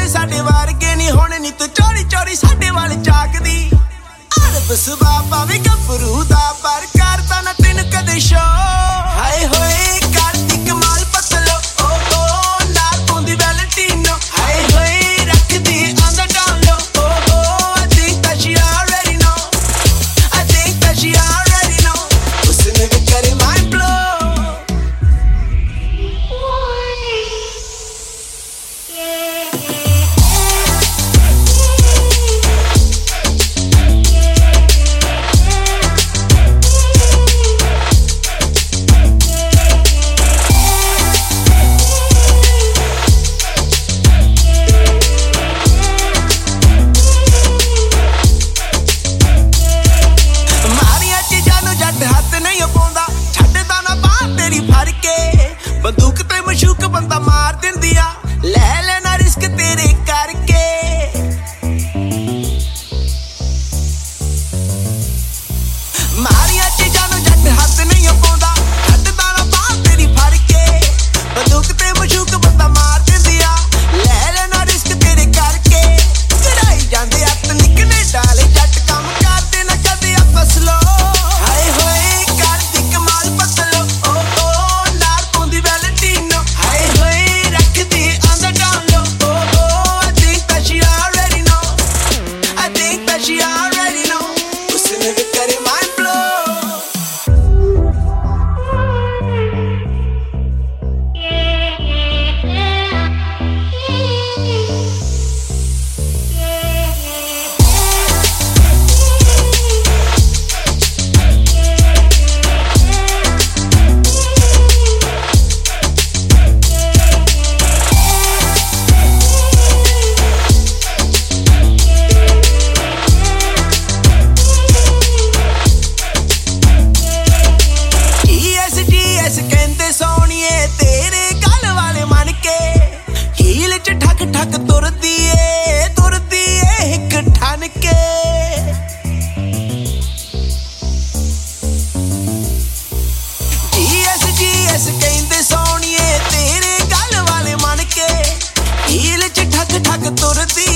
सोने साडे वर्गे नी होने नी तू चोरी चोरी साडे वाल झाकदी अरब सुबाबा वी गभरू दा पर करदा ना तैनू कदे शो हाय होए करदी कमाल पतलो ओ ओ नाल पोंदी वैलेंटिनो हाय होए रखदी on the down low oh oh I think that she already know I think that she already know उसने भी करे mind blow बंदूक ते मशूक बंदा मार दिंदिया ले लेना रिस्क तेरे करके मारिया चीजां नूं जट हथ नहीं पाउंदा छड्डदा ना बाह तेरी फड़ के बंदूक ते मशूक बंदा मार दिंदिया ले लेना रिस्क तेरे करके चढ़ाई जांदे हत्थ निकले डाले जट कम करदे ना कदे आपां स्लो हाय होए करदी कमाल पतलो ओ ओ she already know उसने भी करे mind blow ठक तुरदी ए हिक ठन के जीएस कहंदे सोनिए तेरे गल वाले मन के हील च ठक ठक तुरदी